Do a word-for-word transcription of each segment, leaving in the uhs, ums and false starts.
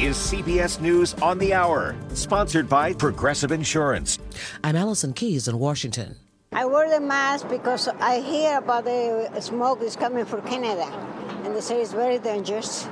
is C B S News on the Hour, sponsored by Progressive Insurance. I'm Allison Keyes in Washington. I wear the mask because I hear about the smoke is coming from Canada, and they say it's very dangerous.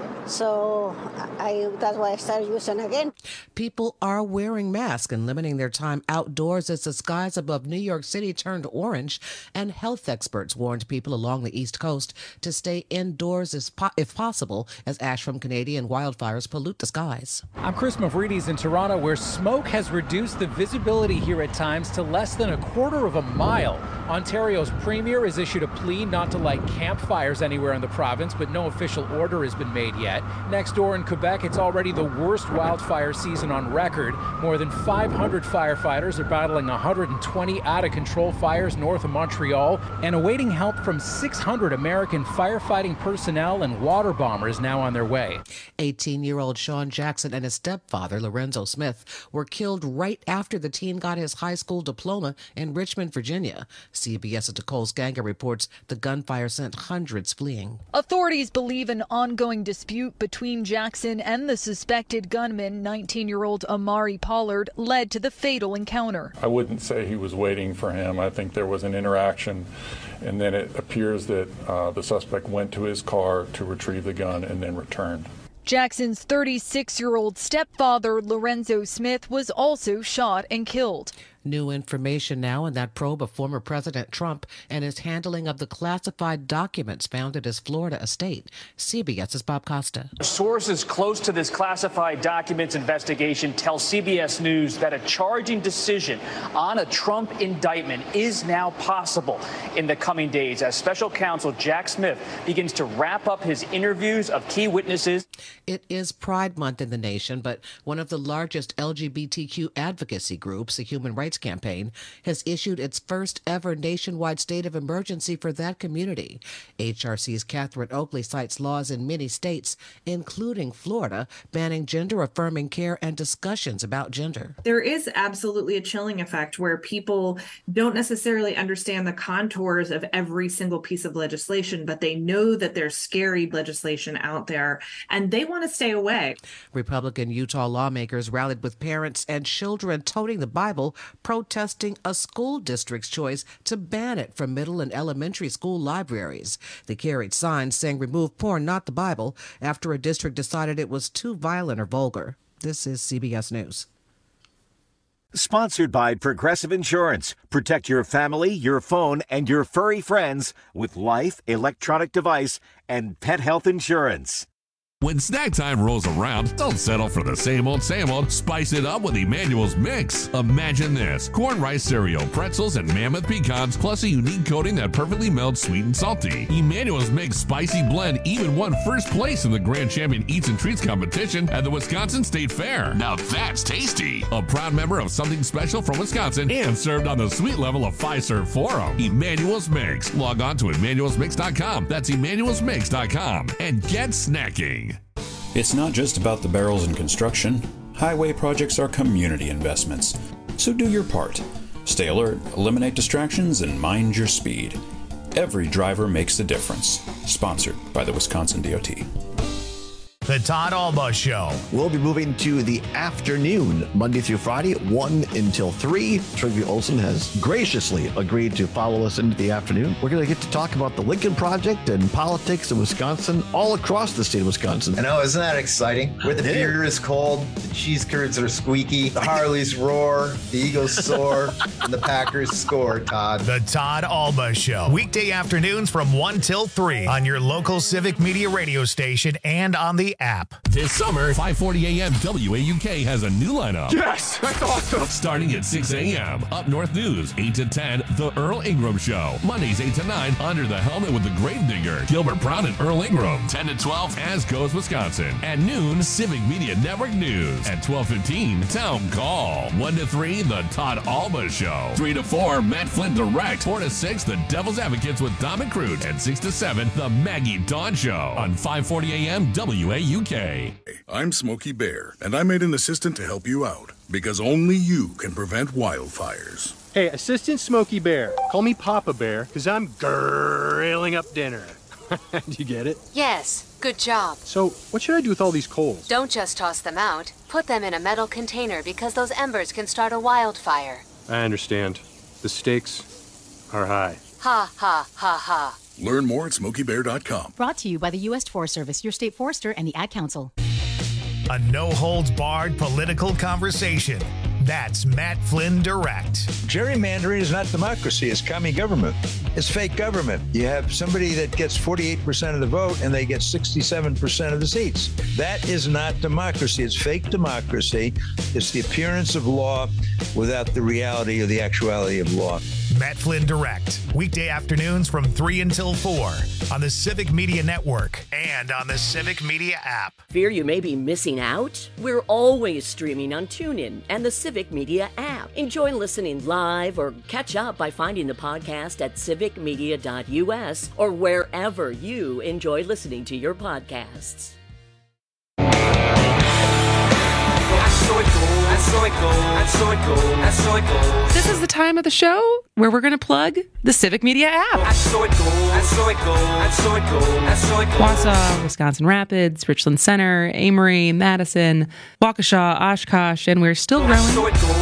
So I, that's why I started using again. People are wearing masks and limiting their time outdoors as the skies above New York City turned orange, and health experts warned people along the East Coast to stay indoors as po- if possible as ash from Canadian wildfires pollute the skies. I'm Chris Mavridis in Toronto, where smoke has reduced the visibility here at times to less than a quarter of a mile. Ontario's premier has issued a plea not to light campfires anywhere in the province, but no official order has been made yet. Next door in Quebec, it's already the worst wildfire season on record. More than five hundred firefighters are battling one hundred twenty out-of-control fires north of Montreal and awaiting help from six hundred American firefighting personnel and water bombers now on their way. eighteen-year-old Sean Jackson and his stepfather, Lorenzo Smith, were killed right after the teen got his high school diploma in Richmond, Virginia. CBS's Nicole Skanger reports the gunfire sent hundreds fleeing. Authorities believe an ongoing dispute between Jackson and the suspected gunman, nineteen-year-old Amari Pollard, led to the fatal encounter. I wouldn't say he was waiting for him. I think there was an interaction, and then it appears that uh, the suspect went to his car to retrieve the gun and then returned. Jackson's thirty-six-year-old stepfather, Lorenzo Smith, was also shot and killed. New information now in that probe of former President Trump and his handling of the classified documents found at his Florida estate. CBS's Bob Costa. Sources close to this classified documents investigation tell C B S News that a charging decision on a Trump indictment is now possible in the coming days as special counsel Jack Smith begins to wrap up his interviews of key witnesses. It is Pride Month in the nation, but one of the largest L G B T Q advocacy groups, the Human Rights Campaign, has issued its first ever nationwide state of emergency for that community. H R C's Catherine Oakley cites laws in many states, including Florida, banning gender-affirming care and discussions about gender. There is absolutely a chilling effect where people don't necessarily understand the contours of every single piece of legislation, but they know that there's scary legislation out there, and they want to stay away. Republican Utah lawmakers rallied with parents and children toting the Bible, protesting a school district's choice to ban it from middle and elementary school libraries. They carried signs saying remove porn, not the Bible, after a district decided it was too violent or vulgar. This is C B S News. Sponsored by Progressive Insurance. Protect your family, your phone, and your furry friends with life, electronic device, and pet health insurance. When snack time rolls around, don't settle for the same old, same old. Spice it up with Emmanuel's Mix. Imagine this: corn rice cereal, pretzels, and mammoth pecans, plus a unique coating that perfectly melts sweet and salty. Emmanuel's Mix Spicy Blend even won first place in the Grand Champion Eats and Treats competition at the Wisconsin State Fair. Now that's tasty. A proud member of Something Special from Wisconsin and served on the sweet level of Fiserv Forum. Emmanuel's Mix. Log on to Emmanuels Mix dot com. That's Emmanuels Mix dot com. And get snacking. It's not just about the barrels in construction. Highway projects are community investments. So do your part. Stay alert, eliminate distractions, and mind your speed. Every driver makes a difference. Sponsored by the Wisconsin D O T. The Todd Alba Show. We'll be moving to the afternoon, Monday through Friday, one until three. Trygve Olsen has graciously agreed to follow us into the afternoon. We're going to get to talk about the Lincoln Project and politics in Wisconsin, all across the state of Wisconsin. I know, isn't that exciting? Where the beer is cold, the cheese curds are squeaky, the Harleys roar, the Eagles soar, and the Packers score, Todd. The Todd Alba Show. Weekday afternoons from one till three on your local Civic Media radio station and on the app. This summer, five forty a.m. W A U K has a new lineup. Yes, that's awesome. Starting at six a.m. Up North News, eight to ten, The Earl Ingram Show. Mondays, eight to nine, Under the Helmet with the Gravedigger, Gilbert Brown and Earl Ingram. ten to twelve, As Goes Wisconsin. At noon, Civic Media Network News. At twelve fifteen, Town Call. one to three, The Todd Alba Show. three to four, Matt Flint Direct. four to six, The Devil's Advocates with Dom and Crute. And six to seven, The Maggie Dawn Show. On five forty a.m. W A U K. I'm Smokey Bear, and I made an assistant to help you out, because only you can prevent wildfires. Hey, Assistant Smokey Bear, call me Papa Bear, because I'm grilling up dinner. Did you get it? Yes, good job. So, what should I do with all these coals? Don't just toss them out. Put them in a metal container because those embers can start a wildfire. I understand. The stakes are high. Ha, ha, ha, ha. Learn more at smokey bear dot com. Brought to you by the U S Forest Service, your state forester, and the Ad Council. A no-holds-barred political conversation. That's Matt Flynn Direct. Gerrymandering is not democracy. It's commie government. It's fake government. You have somebody that gets forty-eight percent of the vote and they get sixty-seven percent of the seats. That is not democracy. It's fake democracy. It's the appearance of law without the reality or the actuality of law. Matt Flynn Direct. Weekday afternoons from three until four on the Civic Media Network and on the Civic Media app. Fear you may be missing out? We're always streaming on TuneIn and the Civic Media app. Enjoy listening live or catch up by finding the podcast at civic media dot u s or wherever you enjoy listening to your podcasts. This is the time of the show where we're going to plug the Civic Media app. Wausau, Wisconsin Rapids, Richland Center, Amory, Madison, Waukesha, Oshkosh, and we're still growing.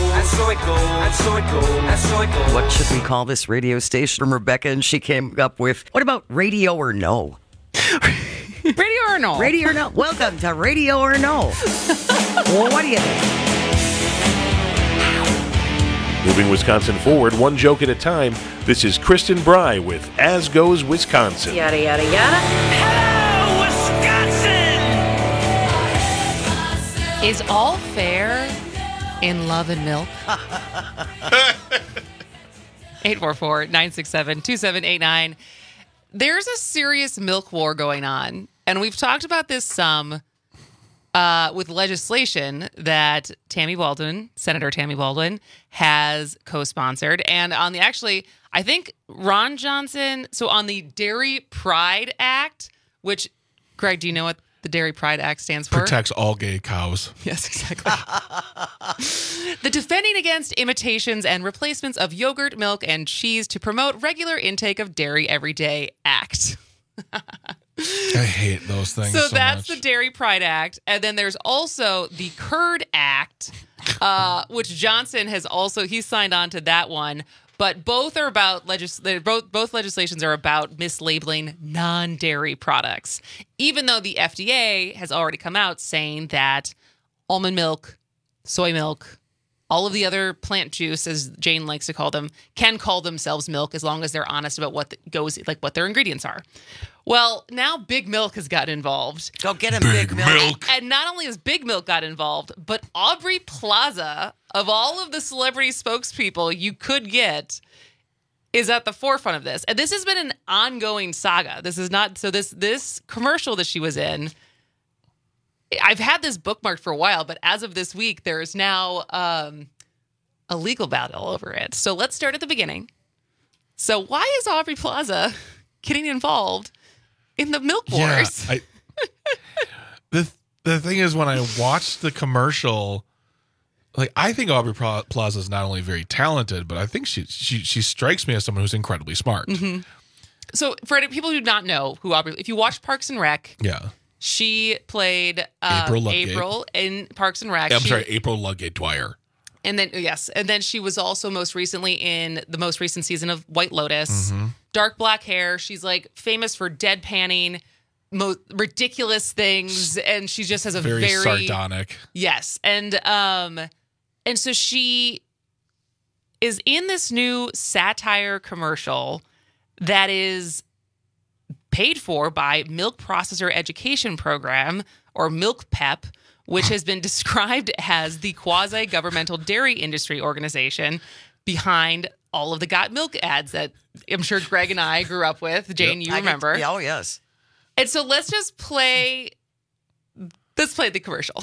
What should we call this radio station? From Rebecca, and she came up with, what about Radio or No? Radio or No? Radio or No. Welcome to Radio or No. Well, what do you think? Moving Wisconsin forward, one joke at a time, this is Kristen Bry with As Goes Wisconsin. Yada, yada, yada. Hello, Wisconsin! Is all fair in love and milk? eight four four, nine six seven, two seven eight nine. There's a serious milk war going on, and we've talked about this some uh, with legislation that Tammy Baldwin, Senator Tammy Baldwin, has co-sponsored. And on the, actually, I think Ron Johnson, so on the Dairy Pride Act, which, Greg, do you know what the Dairy Pride Act stands for? Protects all gay cows. Yes, exactly. The Defending Against Imitations and Replacements of Yogurt, Milk, and Cheese to Promote Regular Intake of Dairy Every Day Act. I hate those things so, so that's much. The Dairy Pride Act. And then there's also the Curd Act, uh, which Johnson has also, he signed on to that one. But both are about legis- both both legislations are about mislabeling non-dairy products, even though the F D A has already come out saying that almond milk, soy milk, all of the other plant juice, as Jane likes to call them, can call themselves milk as long as they're honest about what the, goes like what their ingredients are. Well, now Big Milk has got involved. Go get him, Big, Big Milk. milk. And not only has Big Milk got involved, but Aubrey Plaza, of all of the celebrity spokespeople you could get, is at the forefront of this. And this has been an ongoing saga. This is not, so this this commercial that she was in, I've had this bookmarked for a while, but as of this week, there is now um, a legal battle over it. So let's start at the beginning. So why is Aubrey Plaza getting involved in the milk wars? Yeah, I, the the thing is, when I watched the commercial, like I think Aubrey Plaza is not only very talented, but I think she she she strikes me as someone who's incredibly smart. Mm-hmm. So for any people who do not know who Aubrey, if you watch Parks and Rec, yeah, she played um, April, April in Parks and Rec. Yeah, I'm she, sorry, April Ludgate Dwyer. And then yes, and then she was also most recently in the most recent season of White Lotus. Mm-hmm. Dark black hair. She's like famous for deadpanning mo- ridiculous things, and she just has a very, very sardonic. Yes, and um, and so she is in this new satire commercial that is paid for by Milk Processor Education Program, or Milk Pep, which has been described as the quasi-governmental dairy industry organization behind all of the Got Milk ads that I'm sure Greg and I grew up with. Jane, yep. you remember. Get, oh, yes. And so let's just play, let's play the commercial.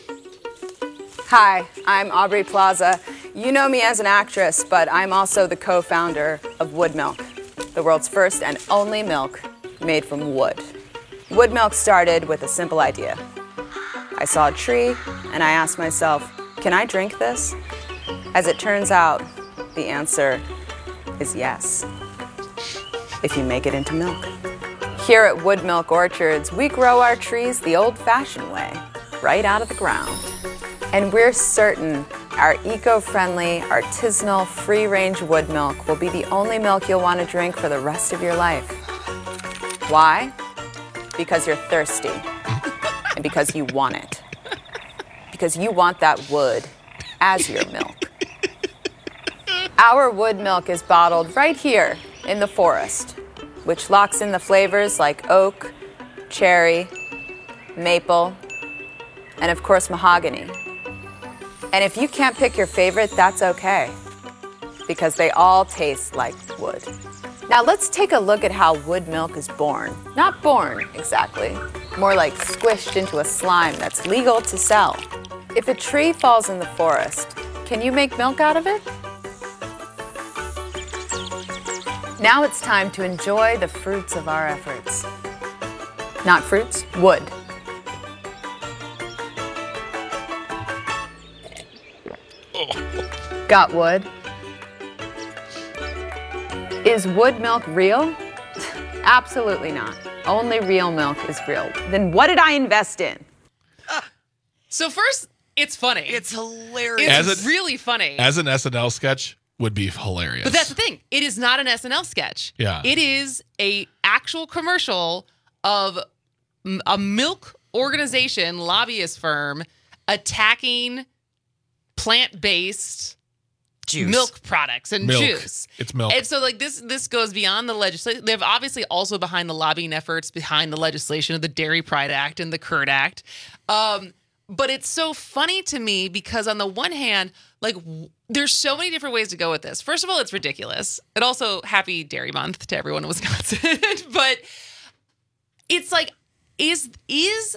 Hi, I'm Aubrey Plaza. You know me as an actress, but I'm also the co-founder of Wood Milk, the world's first and only milk made from wood. Wood Milk started with a simple idea. I saw a tree, and I asked myself, can I drink this? As it turns out, the answer is yes, if you make it into milk. Here at Wood Milk Orchards, we grow our trees the old-fashioned way, right out of the ground. And we're certain our eco-friendly, artisanal, free-range wood milk will be the only milk you'll want to drink for the rest of your life. Why? Because you're thirsty. And because you want it. Because you want that wood as your milk. Our wood milk is bottled right here in the forest, which locks in the flavors like oak, cherry, maple, and of course mahogany. And if you can't pick your favorite, that's okay, because they all taste like wood. Now let's take a look at how wood milk is born. Not born, exactly. More like squished into a slime that's legal to sell. If a tree falls in the forest, can you make milk out of it? Now it's time to enjoy the fruits of our efforts. Not fruits, wood. Got wood? Is wood milk real? Absolutely not. Only real milk is real. Then what did I invest in? So first, it's funny. It's hilarious. It's As a- really funny. As an S N L sketch would be hilarious. But that's the thing. It is not an S N L sketch. Yeah. It is a actual commercial of m- a milk organization, lobbyist firm, attacking plant-based Juice. milk products and Milk. juice. It's milk. And so like this this goes beyond the legislation. They've obviously also behind the lobbying efforts behind the legislation of the Dairy Pride Act and the Curd Act. Um, but it's so funny to me because on the one hand, like w- there's so many different ways to go with this. First of all, it's ridiculous. And also happy Dairy Month to everyone in Wisconsin. But it's like, is is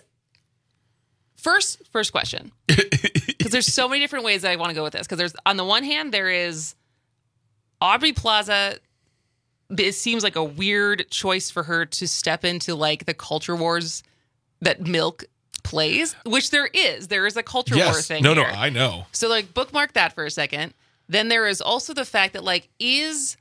first first question. Because there's so many different ways that I want to go with this. Because there's on the one hand, there is Aubrey Plaza. It seems like a weird choice for her to step into like the culture wars that milk plays, which there is. There is a culture yes. war thing. No, here. no, I know. So like bookmark that for a second. Then there is also the fact that like is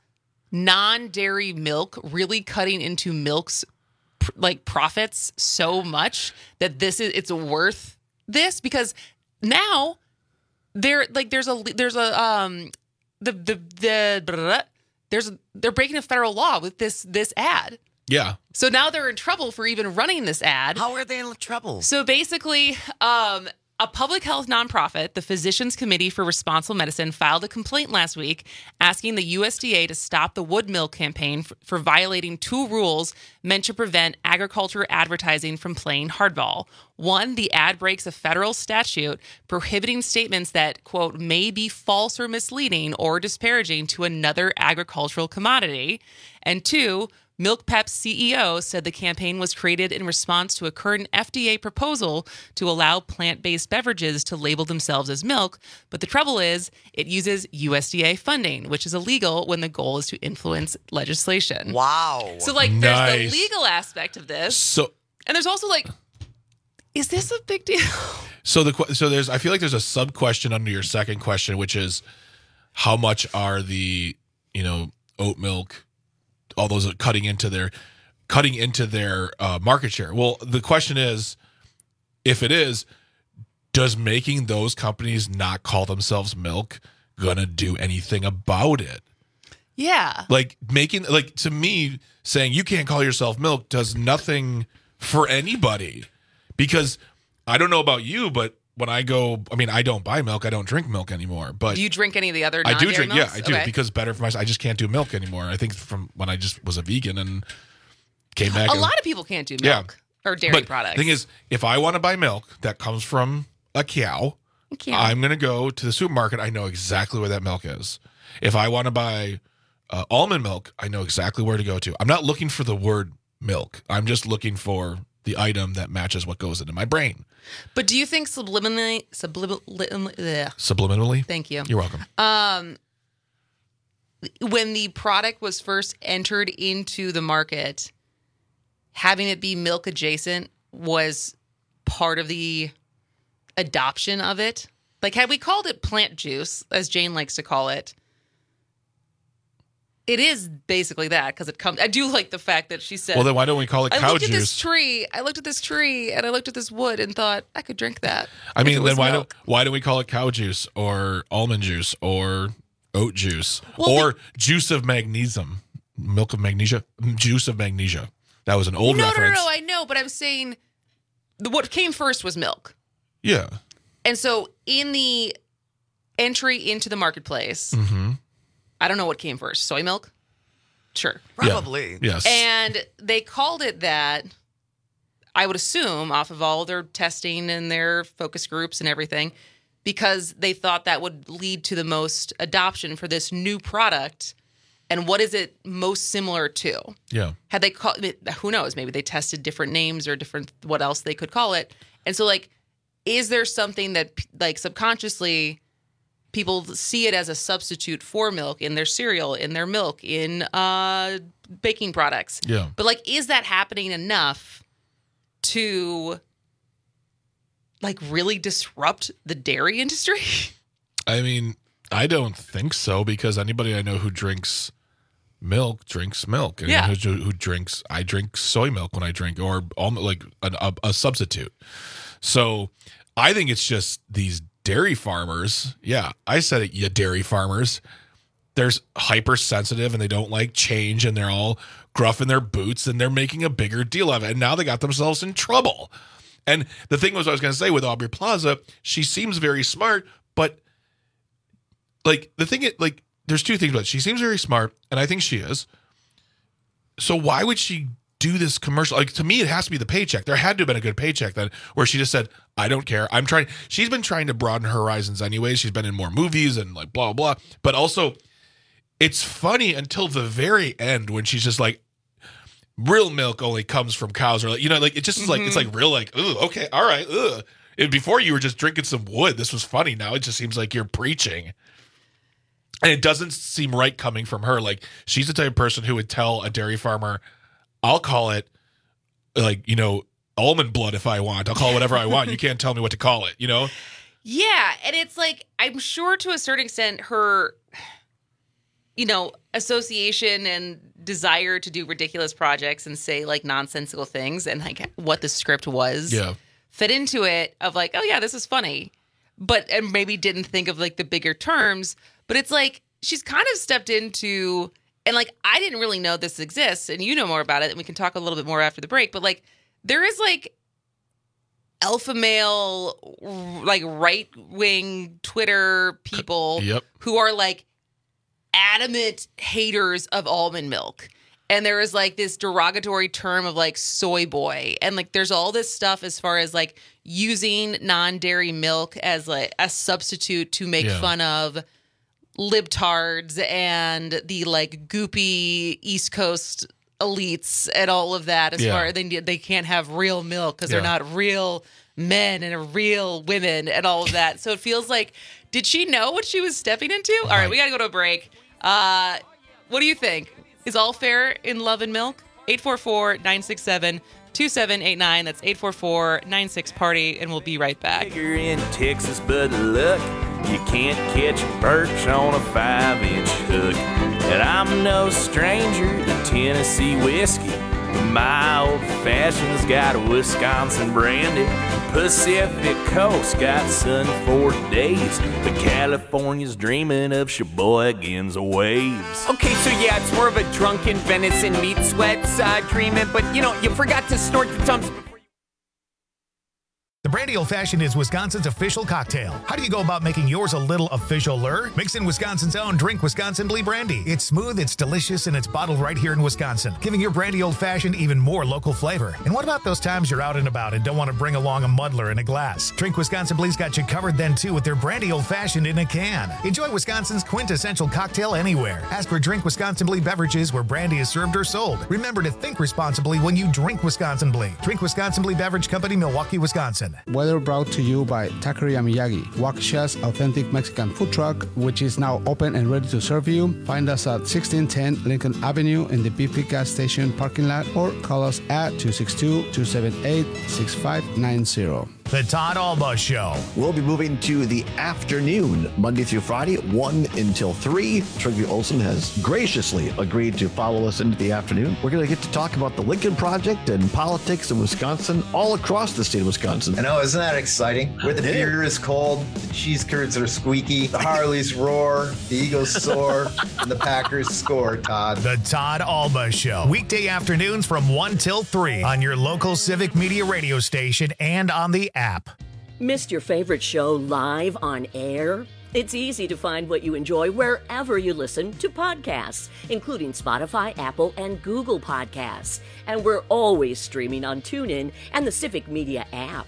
non-dairy milk really cutting into milk's pr- like profits so much that this is it's worth this? Because now there like there's a there's a um the the the blah, blah, blah, there's they're breaking a federal law with this this ad. Yeah. So now they're in trouble for even running this ad. How are they in trouble? So basically, um, a public health nonprofit, the Physicians Committee for Responsible Medicine, filed a complaint last week asking the U S D A to stop the Wood Milk campaign for, for violating two rules meant to prevent agriculture advertising from playing hardball. One, the ad breaks a federal statute prohibiting statements that, quote, may be false or misleading or disparaging to another agricultural commodity. And two, MilkPep's C E O said the campaign was created in response to a current F D A proposal to allow plant-based beverages to label themselves as milk. But the trouble is, it uses U S D A funding, which is illegal when the goal is to influence legislation. Wow. So, like, Nice. there's the legal aspect of this. So And there's also, like, is this a big deal? So the que- so there's I feel like there's a sub question under your second question, which is how much are the you know oat milk, all those are cutting into their cutting into their uh, market share. Well, the question is, if it is, does making those companies not call themselves milk gonna do anything about it? Yeah. Like making like to me saying you can't call yourself milk does nothing for anybody. Because I don't know about you, but when I go, I mean, I don't buy milk. I don't drink milk anymore. But Do you drink any of the other I do non-dairy drink. milks? Yeah, I do Okay. because better for myself. I just can't do milk anymore. I think from when I just was a vegan and came back. A and- lot of people can't do Yeah. milk or dairy but products. The thing is, if I want to buy milk that comes from a cow, cow. I'm going to go to the supermarket. I know exactly where that milk is. If I want to buy uh, almond milk, I know exactly where to go to. I'm not looking for the word milk. I'm just looking for the item that matches what goes into my brain. But do you think subliminally, subliminally, ugh. Subliminally? Thank you. You're welcome. Um, when the product was first entered into the market, having it be milk adjacent was part of the adoption of it. Like, had we called it plant juice, as Jane likes to call it, It is basically that because it comes. I do like the fact that she said. Well, then why don't we call it I cow looked juice? at this tree. I looked at this tree, and I looked at this wood, and thought I could drink that. I mean, then why milk. don't why don't we call it cow juice or almond juice or oat juice well, or the, juice of magnesium, milk of magnesia, juice of magnesia? That was an old no, reference. No, no, no, I know, but I'm saying the, what came first was milk. Yeah. And so in the entry into the marketplace, mm-hmm. I don't know what came first. Soy milk? Sure. Probably. Yeah. Yes. And they called it that, I would assume, off of all their testing and their focus groups and everything, because they thought that would lead to the most adoption for this new product. And what is it most similar to? Yeah. Had they called, who knows, maybe they tested different names or different, what else they could call it. And so, like, is there something that, like, subconsciously people see it as a substitute for milk in their cereal, in their milk, in uh, baking products? Yeah. But, like, is that happening enough to, like, really disrupt the dairy industry? I mean, I don't think so, because anybody I know who drinks milk drinks milk. And Yeah. Who, who drinks, I drink soy milk when I drink, or almost like an, a, a substitute. So I think it's just these dairy farmers. Yeah, I said it, you dairy farmers. They're hypersensitive and they don't like change, and they're all gruff in their boots, and they're making a bigger deal of it. And now they got themselves in trouble. And the thing was, I was going to say with Aubrey Plaza, she seems very smart, but like the thing, it like there's two things about it. She seems very smart, and I think she is. So why would she do this commercial? Like, to me, it has to be the paycheck. There had to have been a good paycheck then, where she just said, I don't care. I'm trying. She's been trying to broaden her horizons anyways. She's been in more movies and like blah, blah, blah. But also, it's funny until the very end when she's just like, real milk only comes from cows, or like, you know, like it just is like, mm-hmm. It's like real, like, ugh, okay, all right, ugh. And before you were just drinking some wood. This was funny. Now it just seems like you're preaching. And it doesn't seem right coming from her. Like, she's the type of person who would tell a dairy farmer, I'll call it, like, you know, almond blood if I want. I'll call it whatever I want. You can't tell me what to call it, you know? Yeah. And it's like, I'm sure to a certain extent, her, you know, association and desire to do ridiculous projects and say, like, nonsensical things and, like, what the script was yeah. fit into it of, like, oh, yeah, this is funny. But, and maybe didn't think of, like, the bigger terms. But it's like, she's kind of stepped into, and like, I didn't really know this exists, and you know more about it, and we can talk a little bit more after the break, but like, there is like alpha male, like right-wing Twitter people yep. who are like adamant haters of almond milk. And there is like this derogatory term of like soy boy. And like, there's all this stuff as far as like using non-dairy milk as like a substitute to make yeah. fun of libtards and the like goopy East Coast elites and all of that. As yeah. far as they they can't have real milk because yeah. they're not real men and real women and all of that. So it feels like, did she know what she was stepping into? All right, we got to go to a break. Uh, what do you think? Is all fair in love and milk? eight four four, nine six seven, two seven eight nine. That's eight four four, nine six party, and we'll be right back. You're in Texas, but look, you can't catch a perch on a five-inch hook. And I'm no stranger to Tennessee whiskey, but my old-fashioned's got a Wisconsin brandy. Pacific Coast got sun for days, but California's dreaming of Sheboygan's waves. Okay, so yeah, it's more of a drunken venison meat sweats uh, dreaming, but you know, you forgot to snort the Tums before you... The Brandy Old Fashioned is Wisconsin's official cocktail. How do you go about making yours a little official-er? Mix in Wisconsin's own Drink Wisconsin Blee Brandy. It's smooth, it's delicious, and it's bottled right here in Wisconsin, giving your Brandy Old Fashioned even more local flavor. And what about those times you're out and about and don't want to bring along a muddler in a glass? Drink Wisconsin Blee's got you covered then, too, with their Brandy Old Fashioned in a can. Enjoy Wisconsin's quintessential cocktail anywhere. Ask for Drink Wisconsin Blee beverages where brandy is served or sold. Remember to think responsibly when you drink Wisconsin Blee. Drink Wisconsin Blee Beverage Company, Milwaukee, Wisconsin. Wisconsin. Weather brought to you by Taqueria Miyagi, Waukesha's authentic Mexican food truck, which is now open and ready to serve you. Find us at sixteen ten Lincoln Avenue in the B P gas station parking lot, or call us at two six two, two seven eight, six five nine zero. The Todd Alba Show. We'll be moving to the afternoon, Monday through Friday, one until three. Trygve Olsen has graciously agreed to follow us into the afternoon. We're going to get to talk about the Lincoln Project and politics in Wisconsin, all across the state of Wisconsin. I know, isn't that exciting? Where the beer is cold, the cheese curds are squeaky, the Harleys roar, the Eagles soar, and the Packers score, Todd. The Todd Alba Show. Weekday afternoons from one till three on your local Civic Media radio station and on the app. Missed your favorite show live on air? It's easy to find what you enjoy wherever you listen to podcasts, including Spotify, Apple, and Google Podcasts. And we're always streaming on TuneIn and the Civic Media app.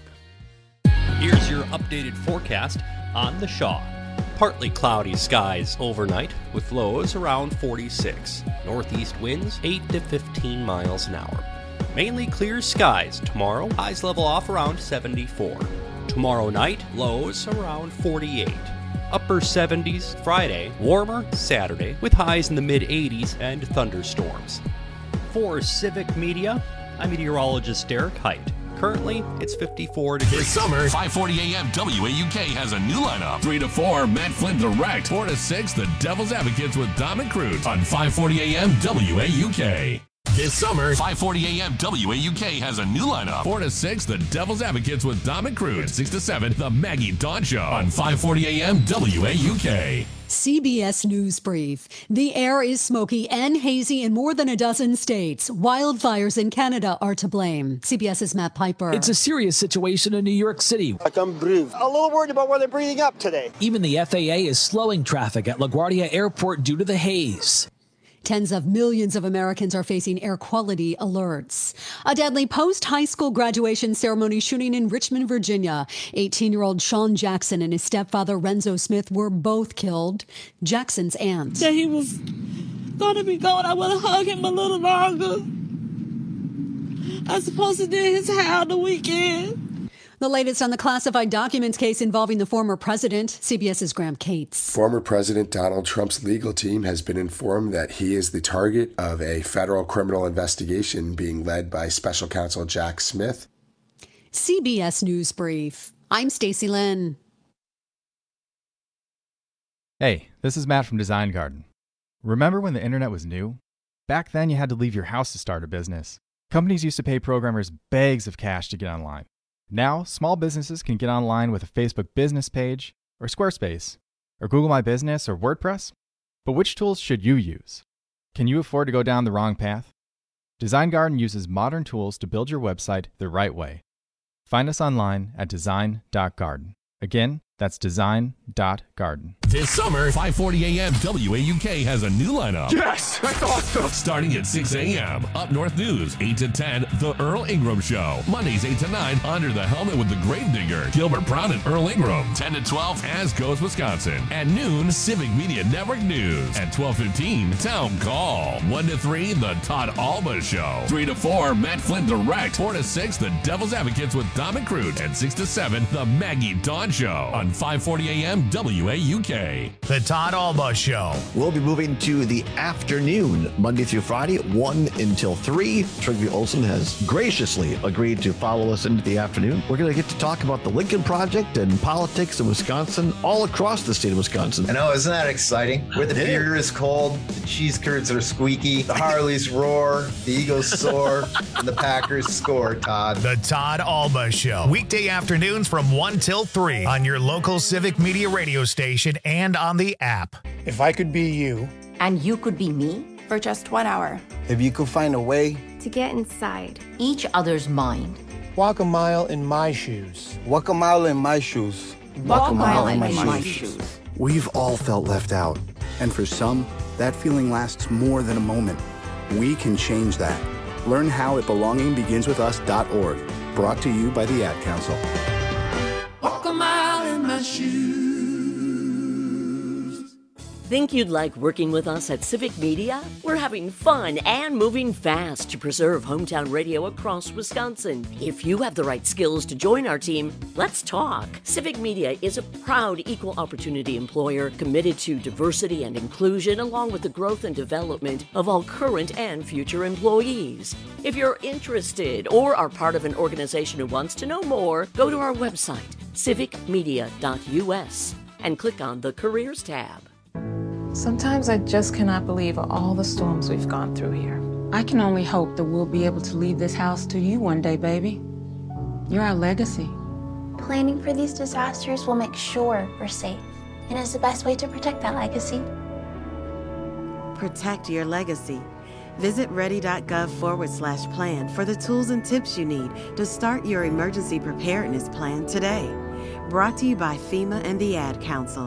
Here's your updated forecast on the Shaw. Partly cloudy skies overnight with lows around forty-six. Northeast winds eight to fifteen miles an hour. Mainly clear skies tomorrow, highs level off around seventy-four. Tomorrow night, lows around forty-eight. Upper seventies Friday, warmer Saturday with highs in the mid eighties and thunderstorms. For Civic Media, I'm meteorologist Derek Height. Currently, it's fifty-four degrees. This summer, five forty A M W A U K has a new lineup. three to four, Matt Flynn Direct. four to six, The Devil's Advocates with Dominic Cruz on five forty A M W A U K. This summer, five forty A M W A U K has a new lineup. four to six, The Devil's Advocates with Dominic Cruz. And six to seven, The Maggie Dawn Show on five forty A M W A U K. C B S News Brief. The air is smoky and hazy in more than a dozen states. Wildfires in Canada are to blame. CBS's Matt Piper. It's a serious situation in New York City. I can breathe. A little worried about what they're breathing up today. Even the F A A is slowing traffic at LaGuardia Airport due to the haze. Tens of millions of Americans are facing air quality alerts. A deadly post-high school graduation ceremony shooting in Richmond, Virginia. eighteen-year-old Sean Jackson and his stepfather Renzo Smith were both killed. Jackson's aunt. That he was going to be gone, I would have hugged him a little longer. I was supposed to do his hair on the weekend. The latest on the classified documents case involving the former president, CBS's Graham Cates. Former President Donald Trump's legal team has been informed that he is the target of a federal criminal investigation being led by special counsel Jack Smith. C B S News Brief. I'm Stacey Lynn. Hey, this is Matt from Design Garden. Remember when the internet was new? Back then you had to leave your house to start a business. Companies used to pay programmers bags of cash to get online. Now, small businesses can get online with a Facebook business page, or Squarespace, or Google My Business, or WordPress. But which tools should you use? Can you afford to go down the wrong path? Design Garden uses modern tools to build your website the right way. Find us online at design dot garden. Again, that's design dot garden. This summer, five forty A M W A U K has a new lineup. Yes, that's awesome. Starting at six A M, Up North News, eight to ten, The Earl Ingram Show. Mondays, eight to nine, Under the Helmet with the Gravedigger, Gilbert Brown and Earl Ingram. ten to twelve, As Goes Wisconsin. At noon, Civic Media Network News. At twelve fifteen, Town Call. one to three, The Todd Alba Show. three to four, Matt Flynn Direct. four to six, The Devil's Advocates with Dominic Cruz. And six to seven, The Maggie Dawn Show on five forty A M W A U K. The Todd Alba Show. We'll be moving to the afternoon, Monday through Friday, one until three. Trygve Olsen has graciously agreed to follow us into the afternoon. We're going to get to talk about the Lincoln Project and politics in Wisconsin, all across the state of Wisconsin. I know, isn't that exciting? Where the beer is cold, the cheese curds are squeaky, the Harleys roar, the Eagles soar, and the Packers score, Todd. The Todd Alba Show. Weekday afternoons from one till three on your local Civic Media radio station and on the app. If I could be you. And you could be me. For just one hour. If you could find a way. To get inside each other's mind. Walk a mile in my shoes. Walk a mile in my shoes. Walk, Walk a mile, mile in, in my, my shoes. shoes. We've all felt left out. And for some, that feeling lasts more than a moment. We can change that. Learn how at belonging begins with us dot org. Brought to you by the Ad Council. Walk a mile in my shoes. Think you'd like working with us at Civic Media? We're having fun and moving fast to preserve hometown radio across Wisconsin. If you have the right skills to join our team, let's talk. Civic Media is a proud equal opportunity employer committed to diversity and inclusion, along with the growth and development of all current and future employees. If you're interested or are part of an organization who wants to know more, go to our website, civic media dot u s, and click on the Careers tab. Sometimes I just cannot believe all the storms we've gone through here. I can only hope that we'll be able to leave this house to you one day, baby. You're our legacy. Planning for these disasters will make sure we're safe, and is the best way to protect that legacy. Protect your legacy. Visit ready.gov forward slash plan for the tools and tips you need to start your emergency preparedness plan today. Brought to you by FEMA and the Ad Council.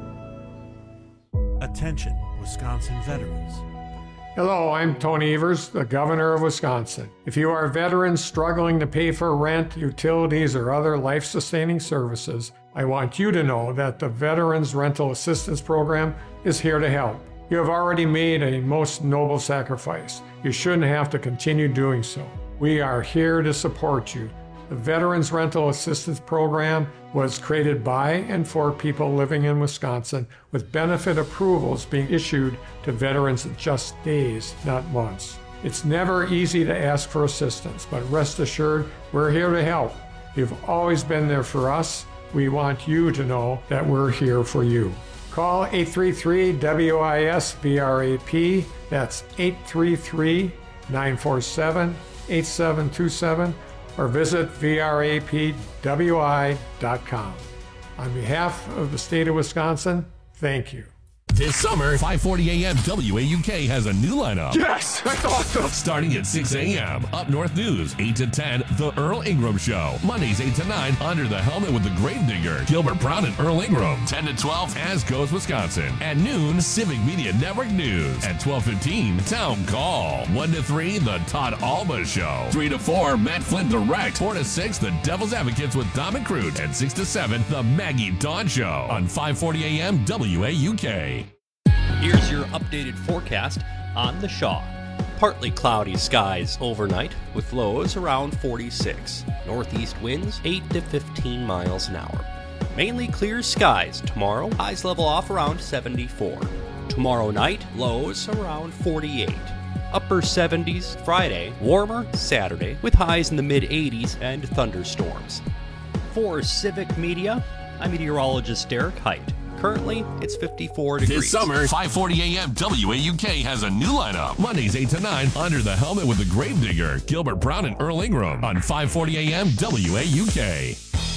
Attention, Wisconsin veterans. Hello, I'm Tony Evers, the Governor of Wisconsin. If you are veterans struggling to pay for rent, utilities, or other life-sustaining services, I want you to know that the Veterans Rental Assistance Program is here to help. You have already made a most noble sacrifice. You shouldn't have to continue doing so. We are here to support you. The Veterans Rental Assistance Program was created by and for people living in Wisconsin, with benefit approvals being issued to veterans in just days, not months. It's never easy to ask for assistance, but rest assured, we're here to help. You've always been there for us. We want you to know that we're here for you. Call eight three three W I S V R A P. That's eight three three, nine four seven, eight seven two seven. or visit V R A P W I dot com. On behalf of the state of Wisconsin, thank you. This summer, five forty A M W A U K has a new lineup. Yes, that's awesome. Starting at six A M, Up North News, eight to ten, The Earl Ingram Show. Mondays, eight to nine, Under the Helmet with the Gravedigger, Gilbert Brown and Earl Ingram. ten to twelve, As Goes Wisconsin. At noon, Civic Media Network News. At twelve fifteen, Town Call. one to three, The Todd Alba Show. three to four, Matt Flynn Direct. four to six, The Devil's Advocates with Dom and Crute. And six to seven, The Maggie Dawn Show on five forty A M W A U K. Here's your updated forecast on the Shaw. Partly cloudy skies overnight with lows around forty-six. Northeast winds eight to fifteen miles an hour. Mainly clear skies tomorrow. Highs level off around seventy-four. Tomorrow night, lows around forty-eight. Upper seventies Friday. Warmer Saturday with highs in the mid eighties and thunderstorms. For Civic Media, I'm meteorologist Derek Height. Currently, it's fifty-four degrees. This summer, five forty A M W A U K has a new lineup. Mondays, eight to nine, Under the Helmet with the Gravedigger, Gilbert Brown and Earl Ingram on five forty A M W A U K.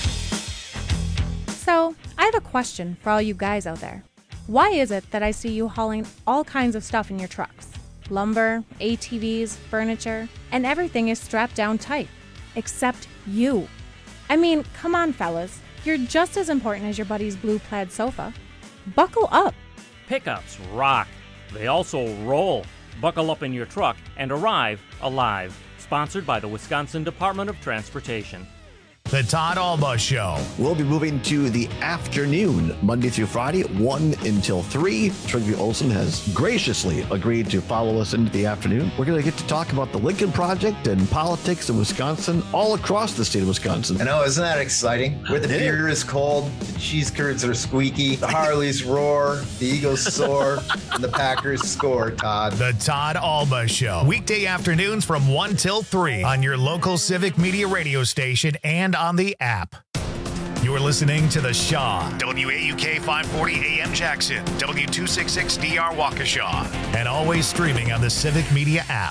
So, I have a question for all you guys out there. Why is it that I see you hauling all kinds of stuff in your trucks? Lumber, A T Vs, furniture, and everything is strapped down tight. Except you. I mean, come on, fellas. You're just as important as your buddy's blue plaid sofa. Buckle up. Pickups rock. They also roll. Buckle up in your truck and arrive alive. Sponsored by the Wisconsin Department of Transportation. The Todd Alba Show. We'll be moving to the afternoon, Monday through Friday, one until three. Trygve Olsen has graciously agreed to follow us into the afternoon. We're going to get to talk about the Lincoln Project and politics in Wisconsin, all across the state of Wisconsin. I know, isn't that exciting? Where the beer is cold, the cheese curds are squeaky, the Harleys roar, the Eagles soar, and the Packers score, Todd. The Todd Alba Show. Weekday afternoons from one till three on your local Civic Media radio station and on the app. You're listening to The Shaw, W A U K five forty A M Jackson, W two sixty-six D R Waukesha, and always streaming on the Civic Media app.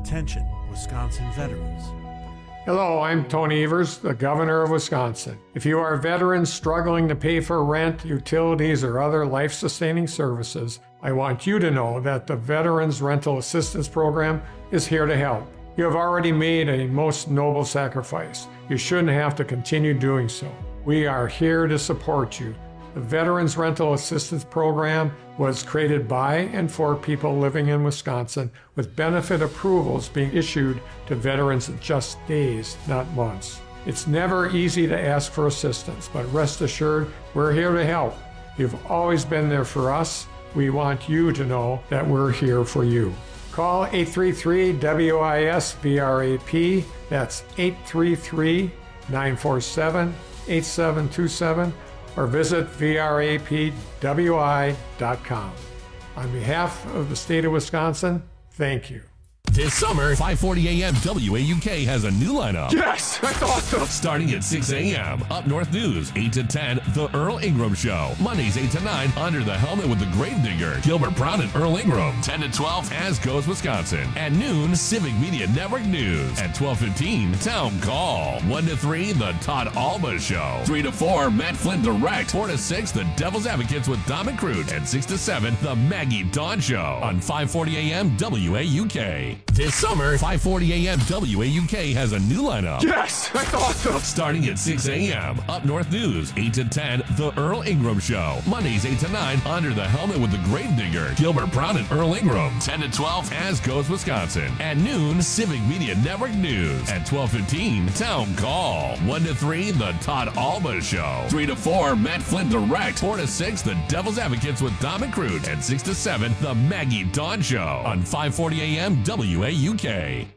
Attention, Wisconsin veterans. Hello, I'm Tony Evers, the Governor of Wisconsin. If you are veterans struggling to pay for rent, utilities, or other life-sustaining services, I want you to know that the Veterans Rental Assistance Program is here to help. You have already made a most noble sacrifice. You shouldn't have to continue doing so. We are here to support you. The Veterans Rental Assistance Program was created by and for people living in Wisconsin, with benefit approvals being issued to veterans in just days, not months. It's never easy to ask for assistance, but rest assured, we're here to help. You've always been there for us. We want you to know that we're here for you. Call eight three three W I S V R A P. That's eight three three, nine four seven, eight seven two seven. or visit V R A P W I dot com. On behalf of the state of Wisconsin, thank you. This summer, five forty a.m. W A U K has a new lineup. Yes, that's awesome. Starting at six a.m. Up North News, eight to ten, The Earl Ingram Show. Mondays, eight to nine, Under the Helmet with the Gravedigger, Gilbert Brown and Earl Ingram. ten to twelve, As Goes Wisconsin. At noon, Civic Media Network News. At twelve fifteen, Town Call. one to three, The Todd Alba Show. three to four, Matt Flynn Direct. four to six, The Devil's Advocates with Dom McCroot. And six to seven, The Maggie Dawn Show. On five forty a.m. W A U K. This summer, five forty a.m. W A U K has a new lineup. Yes, that's awesome. Starting at six a.m. Up North News, eight to ten, The Earl Ingram Show. Mondays, eight to nine, Under the Helmet with the Gravedigger, Gilbert Brown and Earl Ingram. ten to twelve, As Goes Wisconsin. At noon, Civic Media Network News. At twelve fifteen, Town Call. one to three, The Todd Alba Show. three to four, Matt Flynn Direct. four to six, The Devil's Advocates with Dom McCroot. And six to seven, The Maggie Dawn Show. On five forty a.m. W A U K.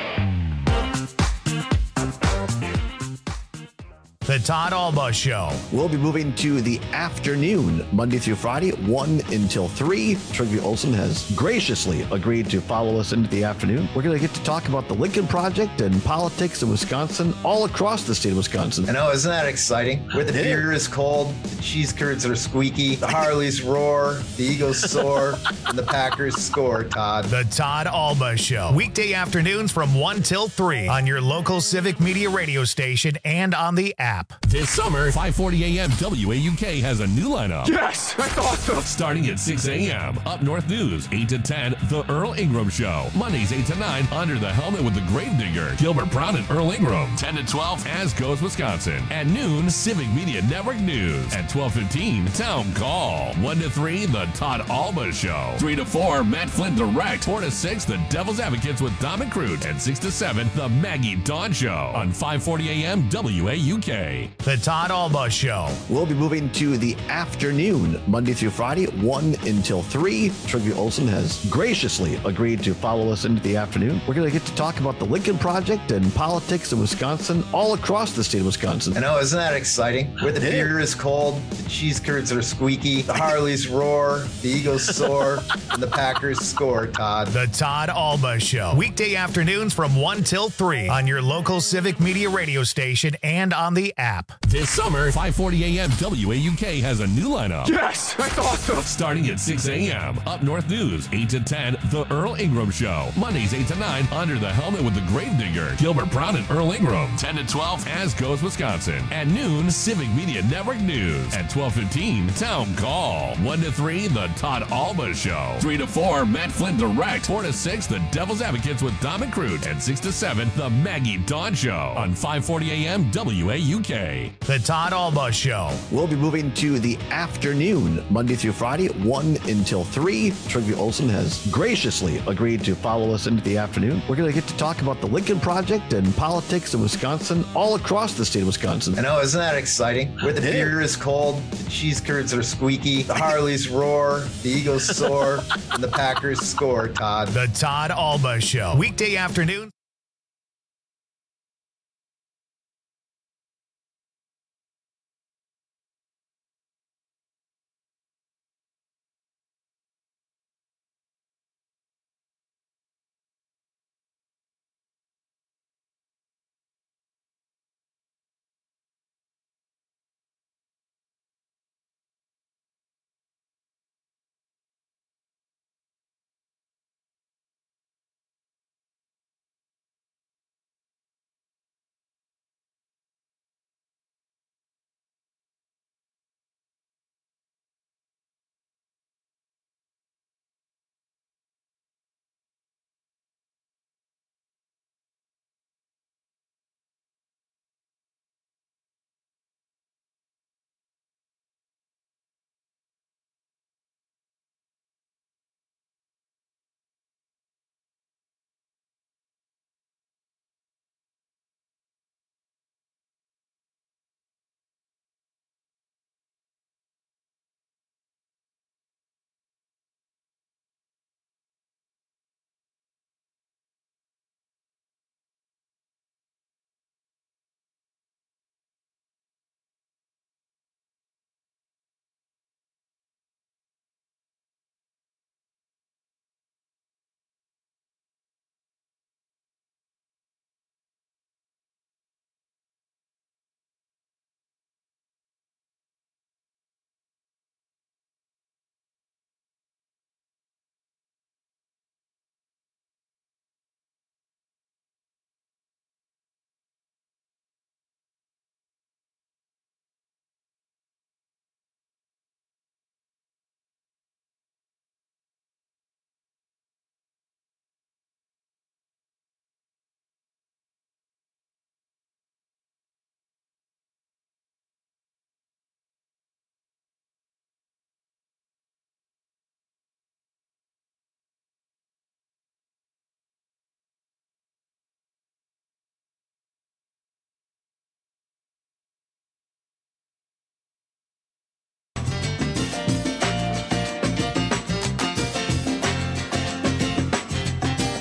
The Todd Alba Show. We'll be moving to the afternoon, Monday through Friday, one until three. Trygve Olsen has graciously agreed to follow us into the afternoon. We're going to get to talk about the Lincoln Project and politics in Wisconsin, all across the state of Wisconsin. I know, isn't that exciting? Where the beer is cold, the cheese curds are squeaky, the Harleys roar, the Eagles soar, and the Packers score, Todd. The Todd Alba Show. Weekday afternoons from one till three on your local Civic Media radio station and on the app. This summer, five forty a.m. W A U K has a new lineup. Yes, that's awesome. Starting at six a.m. Up North News, eight to ten, The Earl Ingram Show. Mondays, eight to nine, Under the Helmet with the Gravedigger, Gilbert Brown and Earl Ingram. ten to twelve, As Goes Wisconsin. At noon, Civic Media Network News. At twelve fifteen, Town Call. one to three, The Todd Alba Show. three to four, Matt Flynn Direct. four to six, The Devil's Advocates with Dom McCroot. And six to seven, The Maggie Dawn Show. On five forty a.m. W A U K. The Todd Alba Show. We'll be moving to the afternoon, Monday through Friday, one until three. Trygve Olsen has graciously agreed to follow us into the afternoon. We're going to get to talk about the Lincoln Project and politics in Wisconsin, all across the state of Wisconsin. I know, isn't that exciting? Where the beer is cold, the cheese curds are squeaky, the Harleys roar, the Eagles soar, and the Packers score, Todd. The Todd Alba Show. Weekday afternoons from one till three on your local Civic Media radio station and on the app. This summer, five forty a.m. W A U K has a new lineup. Yes, that's awesome. Starting at six a.m. Up North News, eight to ten, The Earl Ingram Show. Mondays, eight to nine, Under the Helmet with the Gravedigger, Gilbert Brown and Earl Ingram. ten to twelve, As Goes Wisconsin. At noon, Civic Media Network News. At twelve fifteen, Town Call. one to three, The Todd Alba Show. three to four, Matt Flynn Direct. four to six, The Devil's Advocates with Dom McCroot. And six to seven, The Maggie Dawn Show. On five forty a.m. W A U K. The Todd Alba Show. We'll be moving to the afternoon, Monday through Friday, one until three. Trygve Olsen has graciously agreed to follow us into the afternoon. We're going to get to talk about the Lincoln Project and politics in Wisconsin, all across the state of Wisconsin. I know, isn't that exciting? Where the beer is cold, the cheese curds are squeaky, the Harleys roar, the Eagles soar, and the Packers score, Todd. The Todd Alba Show. Weekday afternoon.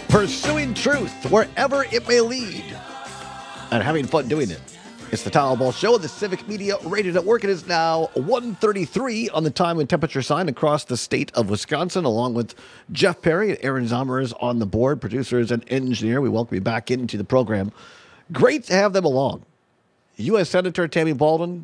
Pursuing truth wherever it may lead and having fun doing it. It's the Tower Ball Show, the Civic Media Radio Network. It is now one thirty-three on the time and temperature sign across the state of Wisconsin, along with Jeff Perry and Aaron Zommers on the board, producers and engineer. We welcome you back into the program. Great to have them along. U S Senator Tammy Baldwin,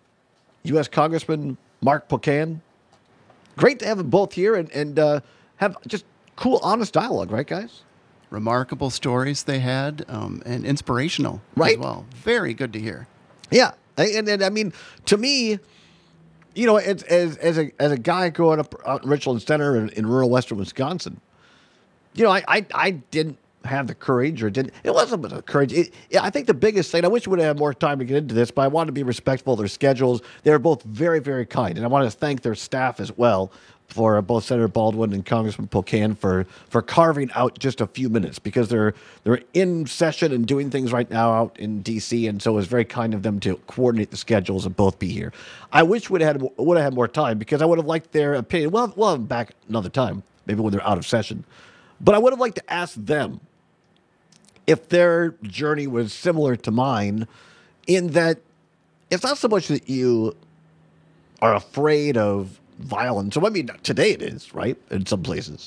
U S Congressman Mark Pocan. Great to have them both here and, and uh, have just cool, honest dialogue, right, guys? Remarkable stories they had, um, and inspirational right? as well. Very good to hear. Yeah, and, and I mean, to me, you know, as as as a as a guy growing up out in Richland Center in, in rural western Wisconsin, you know, I, I I didn't have the courage, or didn't. It wasn't the courage. It, yeah, I think the biggest thing. I wish we would have had more time to get into this, but I wanted to be respectful of their schedules. They were both very, very kind, and I want to thank their staff as well, for both Senator Baldwin and Congressman Pocan for for carving out just a few minutes, because they're they're in session and doing things right now out in D C, and so it was very kind of them to coordinate the schedules and both be here. I wish we'd had would have had more time, because I would have liked their opinion. Well, we'll have them back another time, maybe when they're out of session. But I would have liked to ask them if their journey was similar to mine, in that it's not so much that you are afraid of violence. So I mean, today it is, right? In some places.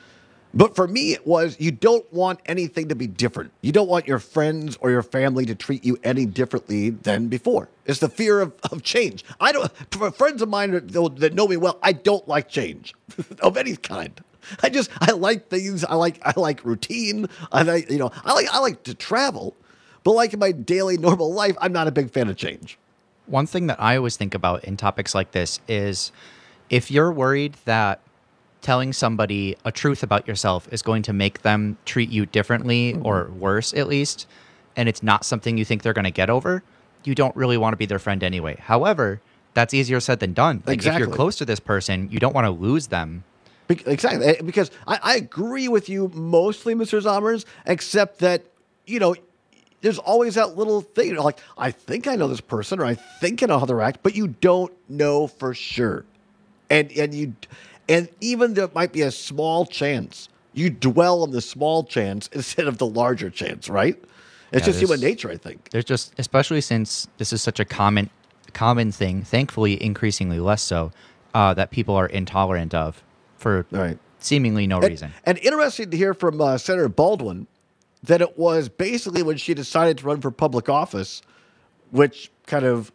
But for me, it was, you don't want anything to be different. You don't want your friends or your family to treat you any differently than before. It's the fear of, of change. I don't, for friends of mine that know me well, I don't like change of any kind. I just, I like things. I like, I like routine. I like, you know, I like, I like to travel, but like in my daily normal life, I'm not a big fan of change. One thing that I always think about in topics like this is, if you're worried that telling somebody a truth about yourself is going to make them treat you differently, mm-hmm. or worse at least, and it's not something you think they're going to get over, you don't really want to be their friend anyway. However, that's easier said than done. Like, exactly. If you're close to this person, you don't want to lose them. Be- exactly. Because I, I agree with you mostly, Mister Zommers, except that, you know, there's always that little thing, you know, like, I think I know this person, or I think I know how they act, but you don't know for sure. And and you, and even there might be a small chance, you dwell on the small chance instead of the larger chance, right? It's Yeah, just human nature, I think. There's just, especially since this is such a common, common thing, thankfully increasingly less so, uh, that people are intolerant of for right. seemingly no and, reason. And interesting to hear from uh, Senator Baldwin that it was basically when she decided to run for public office, which kind of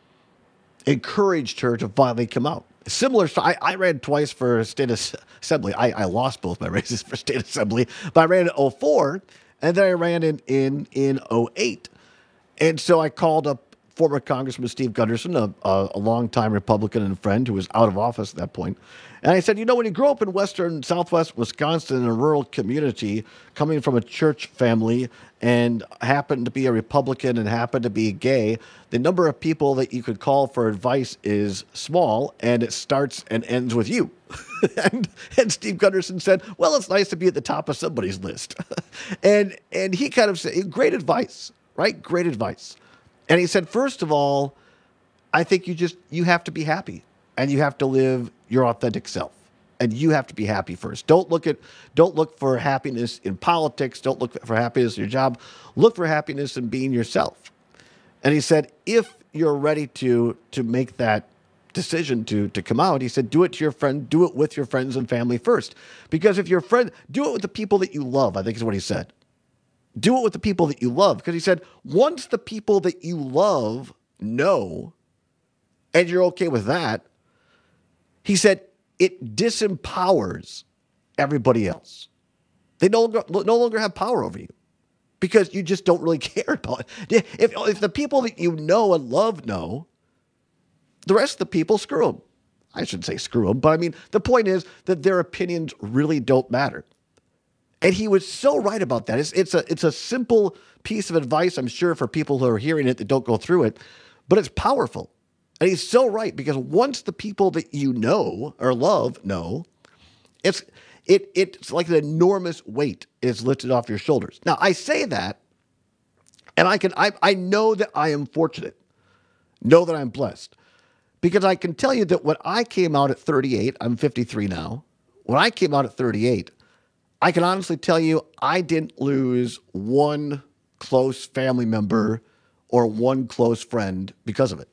encouraged her to finally come out. Similar, I, I ran twice for state assembly. I, I lost both my races for state assembly, but I ran in oh four, and then I ran in in in oh eight. And so I called up former Congressman Steve Gunderson, a, a, a longtime Republican and friend who was out of office at that point. And I said, you know, when you grow up in western, southwest Wisconsin in a rural community, coming from a church family, and happen to be a Republican and happen to be gay, the number of people that you could call for advice is small, and it starts and ends with you. and, and Steve Gunderson said, well, it's nice to be at the top of somebody's list. and and he kind of said, great advice, right? Great advice. And he said, first of all, I think you just, you have to be happy, and you have to live your authentic self. And you have to be happy first. Don't look at, don't look for happiness in politics. Don't look for happiness in your job. Look for happiness in being yourself. And he said, if you're ready to to make that decision to to come out, he said, do it to your friend, do it with your friends and family first. Because if your friend, do it with the people that you love, I think is what he said. Do it with the people that you love. Because he said, once the people that you love know, and you're okay with that, he said, it disempowers everybody else. They no longer, no longer have power over you because you just don't really care about it. If, if the people that you know and love know, the rest of the people, screw them. I shouldn't say screw them, but I mean, the point is that their opinions really don't matter. And he was so right about that. It's, it's, a, it's a simple piece of advice, I'm sure, for people who are hearing it that don't go through it, but it's powerful. And he's so right, because once the people that you know or love know, it's it it's like an enormous weight is lifted off your shoulders. Now, I say that, and I can I I know that I am fortunate, know that I'm blessed, because I can tell you that when I came out at thirty-eight, I'm fifty-three now. When I came out at thirty-eight, I can honestly tell you I didn't lose one close family member or one close friend because of it.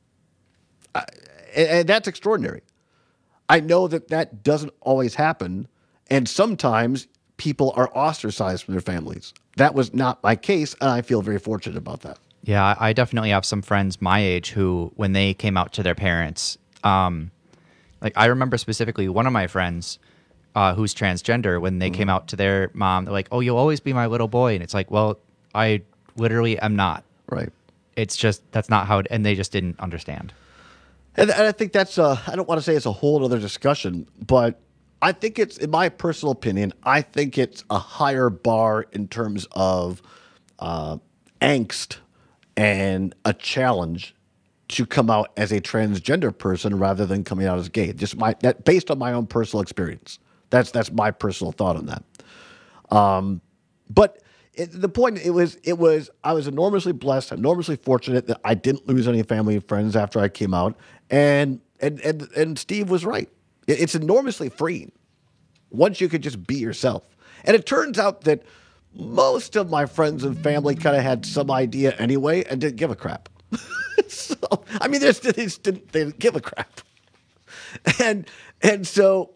I, and, and that's extraordinary. I know that that doesn't always happen, and sometimes people are ostracized from their families. That was not my case, and I feel very fortunate about that. Yeah, I I definitely have some friends my age who, when they came out to their parents, um, like I remember specifically one of my friends uh, who's transgender, when they mm-hmm. came out to their mom, they're like, "Oh, you'll always be my little boy," and it's like, well, I literally am not. Right. It's just that's not how it, and they just didn't understand. And, and I think that's a, I don't want to say it's a whole other discussion, but I think it's, in my personal opinion, I think it's a higher bar in terms of uh, angst and a challenge to come out as a transgender person rather than coming out as gay. Just my that based on my own personal experience. That's that's my personal thought on that. Um, but it, the point it was it was I was enormously blessed, enormously fortunate that I didn't lose any family and friends after I came out, and and and, and Steve was right. It, it's enormously freeing once you could just be yourself. And it turns out that most of my friends and family kind of had some idea anyway and didn't give a crap. So, I mean, they just didn't, they didn't give a crap. And and so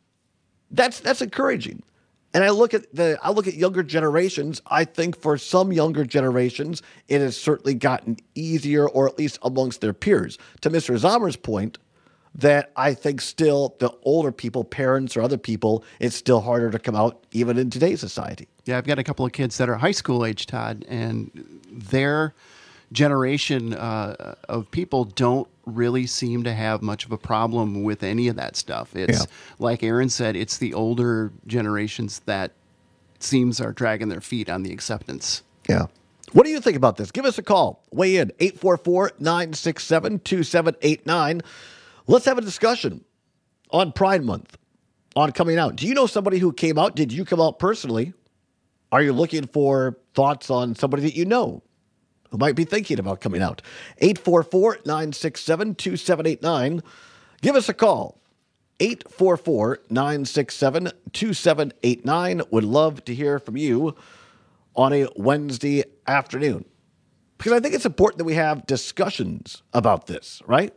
that's that's encouraging. And I look at the I look at younger generations. I think for some younger generations, it has certainly gotten easier, or at least amongst their peers. To Mister Zommer's point, that I think still the older people, parents or other people, it's still harder to come out even in today's society. Yeah, I've got a couple of kids that are high school age, Todd, and their generation uh, of people don't really seem to have much of a problem with any of that stuff. It's Yeah. like Aaron said, it's the older generations that it seems are dragging their feet on the acceptance. Yeah. What do you think about this? Give us a call. Weigh in, eight four four, nine six seven, two seven eight nine. Let's have a discussion on Pride Month, on coming out. Do you know somebody who came out? Did you come out personally? Are you looking for thoughts on somebody that you know who might be thinking about coming out? eight four four, nine six seven, two seven eight nine. Give us a call. eight four four, nine six seven, two seven eight nine. Would love to hear from you on a Wednesday afternoon. Because I think it's important that we have discussions about this, right?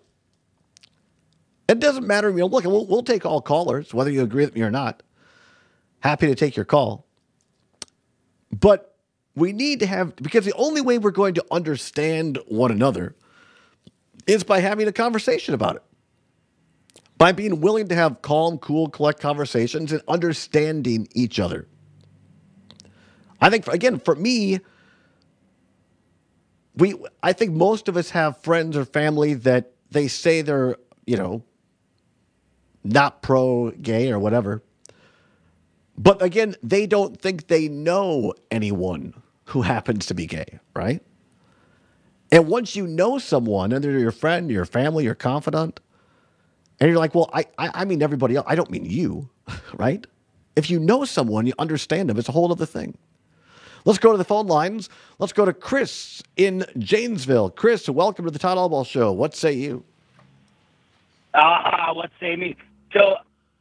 It doesn't matter. You know, look, we'll, we'll take all callers, whether you agree with me or not. Happy to take your call. But we need to have, because the only way we're going to understand one another is by having a conversation about it. By being willing to have calm, cool, collect conversations and understanding each other. I think, again, for me, we, I think most of us have friends or family that they say they're, you know, not pro-gay or whatever. But again, they don't think they know anyone who happens to be gay, right? And once you know someone, and they're your friend, your family, your confidant, and you're like, well, I, I, I mean everybody else. I don't mean you, right? If you know someone, you understand them. It's a whole other thing. Let's go to the phone lines. Let's go to Chris in Janesville. Chris, welcome to the Todd Albaugh Show. What say you? Ah, uh, what say me? So,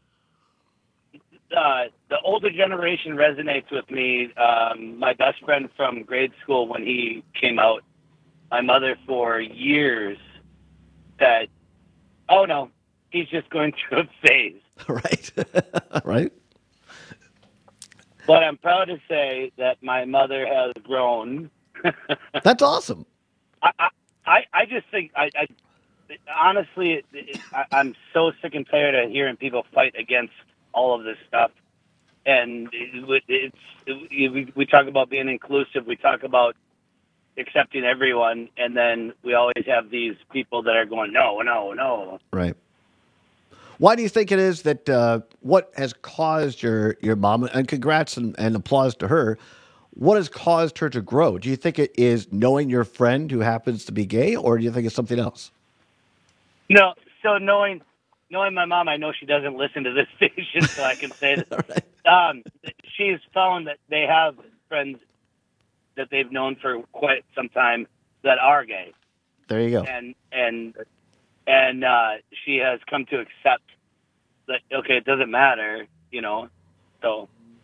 uh, the older generation resonates with me. Um, my best friend from grade school, when he came out, my mother for years said, oh, no, he's just going through a phase. Right. Right. But I'm proud to say that my mother has grown. That's awesome. I, I, I just think, I, I honestly, it, it, I, I'm so sick and tired of hearing people fight against all of this stuff. And it, it's it, we, we talk about being inclusive. We talk about accepting everyone. And then we always have these people that are going, no, no, no. Right. Why do you think it is that uh, what has caused your, your mom, and congrats and, and applause to her, what has caused her to grow? Do you think it is knowing your friend who happens to be gay, or do you think it's something else? No, so knowing knowing my mom, I know she doesn't listen to this station, so I can say that. Right. Um, she's found that they have friends that they've known for quite some time that are gay. There you go. And and and uh, she has come to accept that, okay, it doesn't matter, you know, so...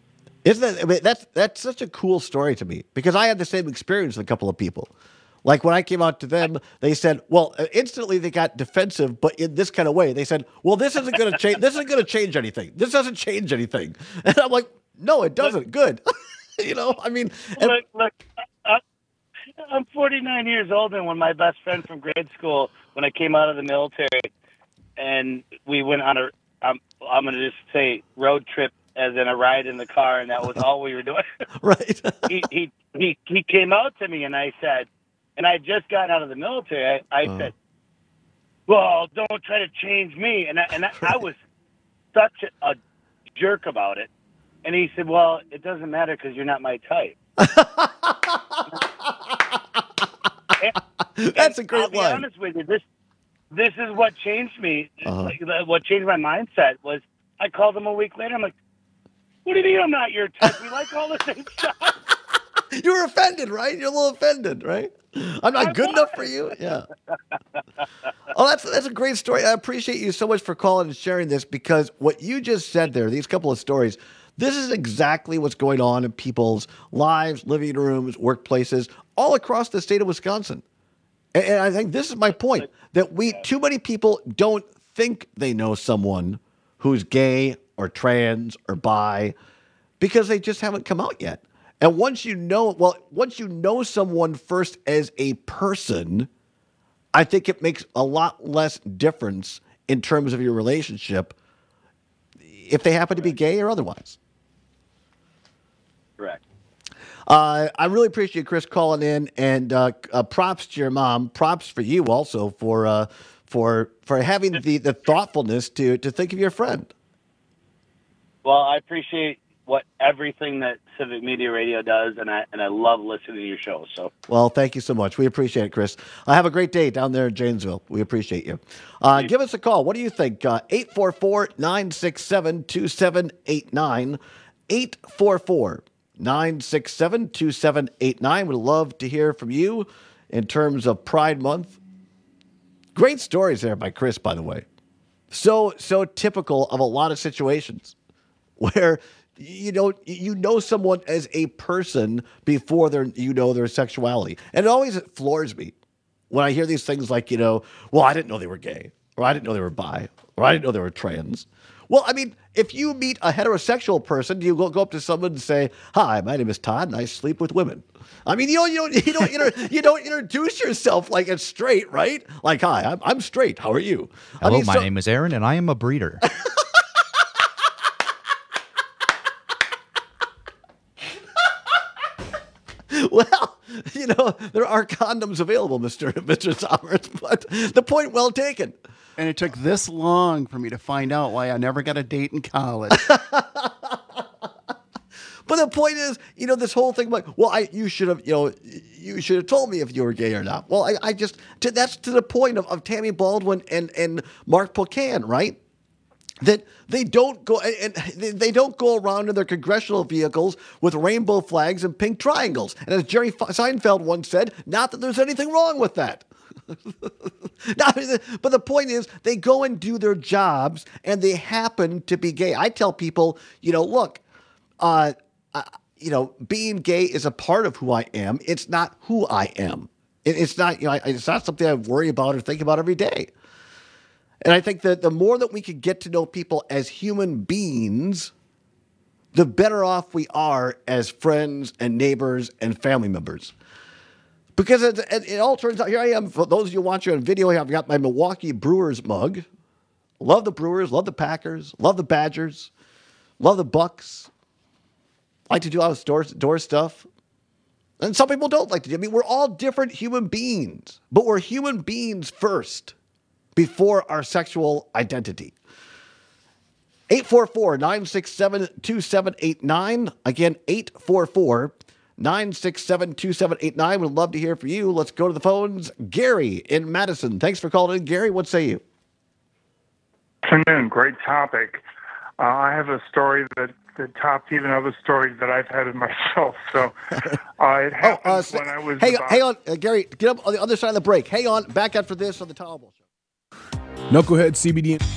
Isn't that, I mean, that's, that's such a cool story to me because I had the same experience with a couple of people. Like when I came out to them, they said, well, instantly they got defensive, but in this kind of way. They said, well, this isn't going to change. This isn't going to change anything. This doesn't change anything. And I'm like, no, it doesn't. Good. You know, I mean. And- look, look uh, I'm forty-nine years old, and when my best friend from grade school, when I came out of the military, and we went on a, um, I'm going to just say road trip, as in a ride in the car, and that was all we were doing. Right. he, he, he, he came out to me, and I said, and I had just gotten out of the military. I, I uh. said, "Well, don't try to change me." And I, and I, I was such a, a jerk about it. And he said, "Well, it doesn't matter because you're not my type." and, That's a great I'll be line. Honest with you, this this is what changed me. Uh-huh. Like, what changed my mindset was I called him a week later. I'm like, "What do you mean I'm not your type? We like all the same stuff." You were offended, right? You're a little offended, right? I'm not I good was. enough for you. Yeah. Oh, that's that's a great story. I appreciate you so much for calling and sharing this because what you just said there, these couple of stories, this is exactly what's going on in people's lives, living rooms, workplaces, all across the state of Wisconsin. And, and I think this is my point, that we too many people don't think they know someone who's gay or trans or bi because they just haven't come out yet. And once you know, well, once you know someone first as a person, I think it makes a lot less difference in terms of your relationship if they happen to be gay or otherwise. Correct. Uh, I really appreciate Chris calling in, and uh, uh, props to your mom. Props for you also for uh, for for having the, the thoughtfulness to to think of your friend. Well, I appreciate what everything that Civic Media Radio does, and I and I love listening to your show. So, well, thank you so much. We appreciate it, Chris. Uh, have a great day down there in Janesville. We appreciate you. Uh, give us a call. What do you think? Uh, eight four four, nine six seven, two seven eight nine. eight four four, nine six seven, two seven eight nine. Would love to hear from you in terms of Pride Month. Great stories there by Chris, by the way. So, so typical of a lot of situations where you know, you know someone as a person before they're, you know their sexuality. And it always floors me when I hear these things like, you know, well, I didn't know they were gay, or I didn't know they were bi, or I didn't know they were trans. Well, I mean, if you meet a heterosexual person, you go, go up to someone and say, "Hi, my name is Todd, and I sleep with women." I mean, you don't, you don't, you don't, inter- you don't introduce yourself like it's straight, right? Like, "Hi, I'm, I'm straight. How are you?" Hello, I mean, my so- name is Aaron, and I am a breeder. Well, you know, there are condoms available, Mister Mister Somers, but the point well taken. And it took this long for me to find out why I never got a date in college. But the point is, you know, this whole thing about, well, I you should have, you know, you should have told me if you were gay or not. Well, I, I just, to, that's to the point of, of Tammy Baldwin and, and Mark Pocan, right? That they don't go and they don't go around in their congressional vehicles with rainbow flags and pink triangles. And as Jerry Seinfeld once said, not that there's anything wrong with that. Now, but the point is, they go and do their jobs, and they happen to be gay. I tell people, you know, look, uh, uh, you know, being gay is a part of who I am. It's not who I am. It, it's not, you know, it's not something I worry about or think about every day. And I think that the more that we can get to know people as human beings, the better off we are as friends and neighbors and family members. Because it, it, it all turns out, here I am, for those of you watching on video, I've got my Milwaukee Brewers mug. Love the Brewers, love the Packers, love the Badgers, love the Bucks. Like to do outdoor door stuff. And some people don't like to do. I mean, we're all different human beings, but we're human beings first before our sexual identity. eight four four, nine six seven, two seven eight nine. Again, eight four four, nine six seven, two seven eight nine. Would love to hear from you. Let's go to the phones. Gary in Madison. Thanks for calling in, Gary. What say you? Afternoon. Great topic. Uh, I have a story that, that topped even other stories that I've had in myself. So uh, it happened oh, uh, so, when I was Hang about... on, hang on uh, Gary. Get up on the other side of the break. Hang on. Back after this on the Tolerable Show. Knucklehead C B D.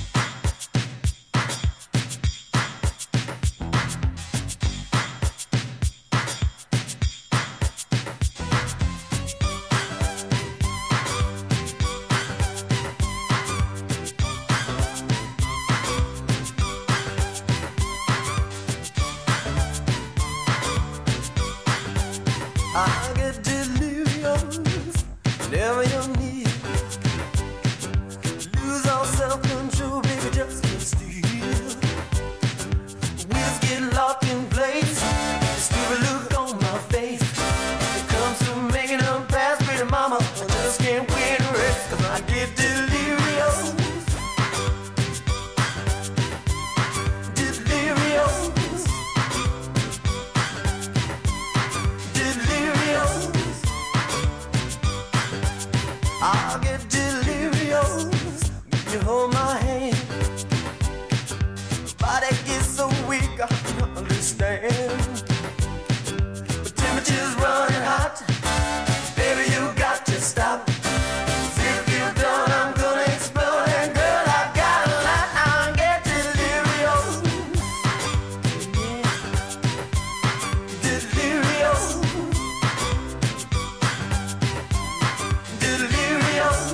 I get delirious whenever you're near. Lose all self-control, baby, just can't steal. Wheels get locked in place, stupid look on my face. It comes to making a pass, pretty mama, I just can't win a race, 'cause I get delirious. Delirious. Delirious. I get delirious. You hold my hand. Body gets so weak, I don't understand. The temperature's running hot. Baby, you got to stop. 'Cause if you're done, I'm gonna explode. And girl, I got a lot. I get delirious. Yeah. Delirious. Delirious.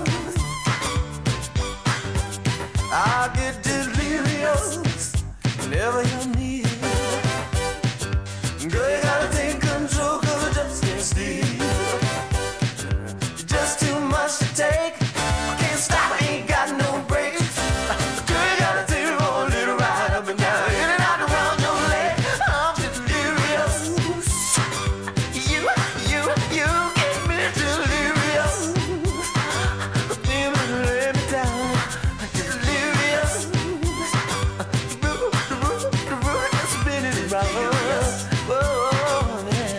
I get delirious whenever you're near. Girl, you gotta take control, 'cause I just can't sleep. You're just too much to take. I can't stop, ain't got no brakes. Girl, you gotta take it all a little ride up and down, in and out around your leg. I'm delirious. You, you, you get me delirious. Baby, let me down. Delirious. The root, the root, the root is spinning around. Whoa, yeah.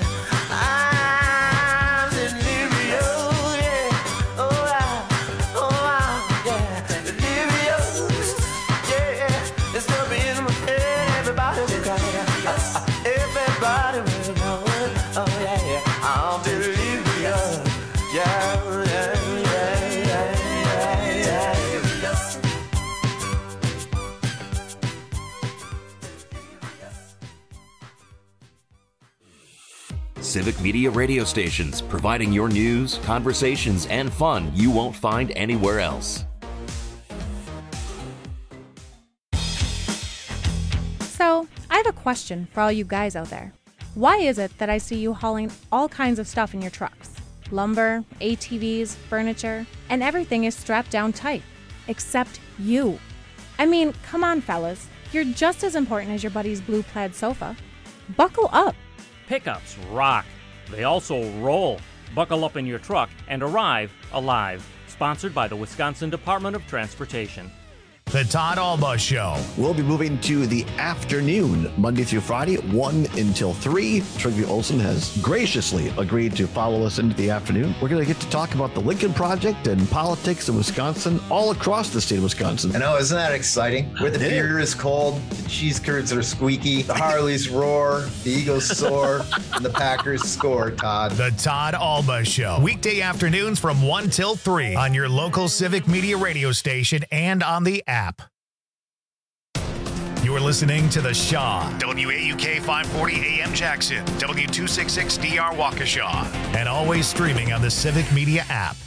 I'm delirious, yeah. Oh, I, oh, I, yeah. Delirious, yeah. It's gonna be in my head. Everybody will cry. Everybody will know it. Oh, yeah, yeah. I'm delirious. Yeah, yeah, yeah, yeah, yeah, yeah. Civic Media radio stations, providing your news, conversations, and fun you won't find anywhere else. So, I have a question for all you guys out there. Why is it that I see you hauling all kinds of stuff in your trucks? Lumber, A T Vs, furniture, and everything is strapped down tight. Except you. I mean, come on, fellas. You're just as important as your buddy's blue plaid sofa. Buckle up. Pickups rock. They also roll. Buckle up in your truck and arrive alive. Sponsored by the Wisconsin Department of Transportation. The Todd Alba Show. We'll be moving to the afternoon, Monday through Friday, one until three. Trygve Olsen has graciously agreed to follow us into the afternoon. We're going to get to talk about the Lincoln Project and politics in Wisconsin, all across the state of Wisconsin. I know, isn't that exciting? Where the beer is cold, the cheese curds are squeaky, the Harleys roar, the Eagles soar, and the Packers score, Todd. The Todd Alba Show. Weekday afternoons from one till three on your local Civic Media radio station and on the app. You're listening to The Shaw. W A U K five forty A M Jackson. W two sixty-six D R Waukesha. And always streaming on the Civic Media app.